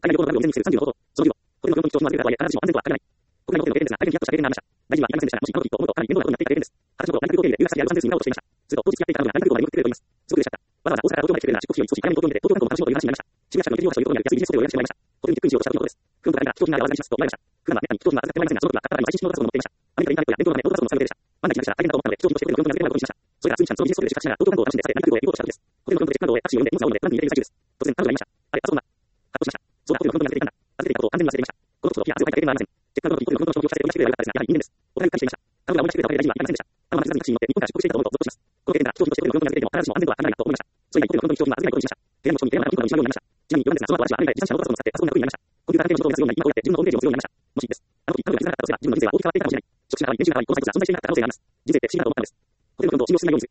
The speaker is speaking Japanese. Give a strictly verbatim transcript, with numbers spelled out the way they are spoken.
海外旅行の旅を未然に防ぐさんじゅうの方法。そのじゅうを、これの業務に調子の悪い方は、あなた自身も安全とは限らない。国内のホテルの経営ですが、大変ヒヤッとした経験がありました。大臣は言いませんでしたが、もし今の時と思うとかなり面倒なことになっていた経験です。私のことを内閣受け入れで留学先であるさんぜん数になろうとしていました。すると、当日やっていた彼女が内閣を割り振ってくれると言います。すごく嬉しかった。わざわざ大阪から東京まで来てくれるなら出国費を一少し早めに東京に出て、東京観光の話もという話になりました。渋谷社のインテリオファッションを言うことになる安いビジネスホテルを予約してもらいました。ホテルにチェックインしようとしたということです。フロントから飛行機があわずかにしますと言われました。普段はめったに飛行機が預かってもらえませんが、その時は買ったら毎日新のガスを持っていました。アメリカインターネットや電動のネットガスを使う予定でした。万が一でしたら大変だと思ったので、飛行機としてホテルのフロントに預けることにしました。それから数日間そのビジネスホテルで宿泊しながら東京観光を楽しんで、さて内陸部へ行こうとした時です。ホテルのフロントでチェックカードを終え、タクシーを呼んで荷物が多いので、プランに入れている最中です。突然彼女が言いました。あれ、パソコンだ。ハッとしました。そうだ、ホテルのフロントに預けていたんだ。預けていたことを完全に忘れていました。このこといや、汗をかいた経験がありません。チェックカードの時、ホテルのフロントの証拠を聞かせてお話してくればよかったですが、やはり人間です。お互い感謝していました。彼女が思い出してくれたわけで大臣は言いませんでした。あのままにせずにタクシーに乗って日本から出国していたと思うとゾッとします。この経験が飛行機としてホテルのフロントに預けていても必ずしも安全とは限らないなと思いました。それ以来ホテルのフロントに飛行機は預けないことにしました。部屋の後ろに部屋の中にピンクが失うようになりました。ちなみに、ヨネスがその後私はアメリカで自動車のノートパソコンを使ってパソコンが楽になりました。コンピューター関係の仕事をやするようになり、今こうやって自分のホームページを作るようになりました。もしいいです。あの時彼女が気づかなかったとすれば、自分の人生は大きく変わっていたかもしれない。職種が変わり、年収が変わり、このサイトが存在していなかった可能性があります。人生って不思議なことを思ったのです。ホテルのフロントを信用しないようにする。